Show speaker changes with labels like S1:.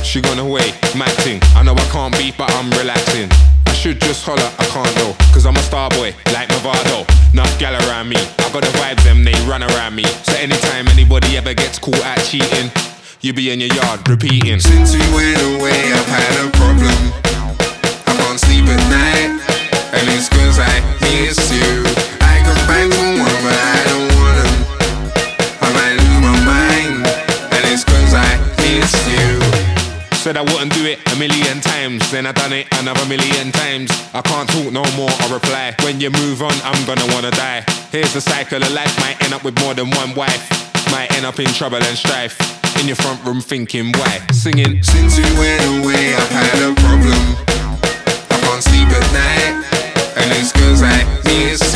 S1: she gone away, mad thing. I know I can't beat, but I'm relaxing. I should just holler, I can't though, cause I'm a star boy, like Movado. Enough gal around me, I got the vibes, them they run around me. So anytime anybody ever gets caught out cheating, you be in your yard repeating.
S2: Since you went away, I've had a problem. I can't sleep at night, and it's cause I miss you. I can find someone, but I don't want them. I might lose my mind, and it's cause I miss you.
S1: Said I wouldn't do it a million times, then I done it another million times. I can't talk no more or reply. When you move on, I'm gonna wanna die. Here's the cycle of life, might end up with more than one wife. Might end up in trouble and strife. In your front room thinking why. Singing.
S2: Since you went away, I've had a problem. I can't sleep at night, and it's cause I miss